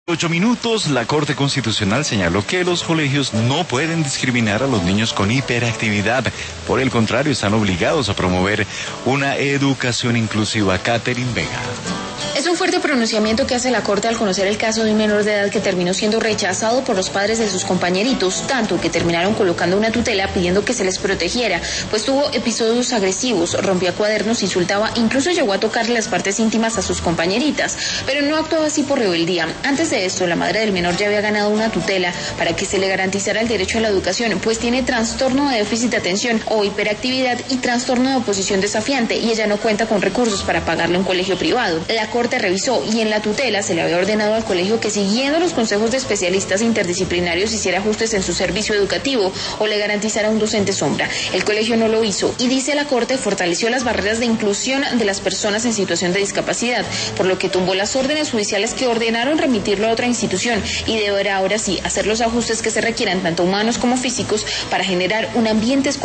8 minutos, la Corte Constitucional señaló que los colegios no pueden discriminar a los niños con hiperactividad. Por el contrario, están obligados a promover una educación inclusiva. Catherine Vega. Es un fuerte pronunciamiento que hace la Corte al conocer el caso de un menor de edad que terminó siendo rechazado por los padres de sus compañeritos, tanto que terminaron colocando una tutela pidiendo que se les protegiera, pues tuvo episodios agresivos, rompía cuadernos, insultaba, incluso llegó a tocarle las partes íntimas a sus compañeritas, pero no actuaba así por rebeldía. Antes de esto, la madre del menor ya había ganado una tutela para que se le garantizara el derecho a la educación, pues tiene trastorno de déficit de atención o hiperactividad y trastorno de oposición desafiante, y ella no cuenta con recursos para pagarle un colegio privado. La Corte revisó y en la tutela se le había ordenado al colegio que, siguiendo los consejos de especialistas interdisciplinarios, hiciera ajustes en su servicio educativo o le garantizara un docente sombra. El colegio no lo hizo y, dice la Corte, fortaleció las barreras de inclusión de las personas en situación de discapacidad, por lo que tumbó las órdenes judiciales que ordenaron remitirlo a otra institución y deberá ahora sí hacer los ajustes que se requieran, tanto humanos como físicos, para generar un ambiente escolar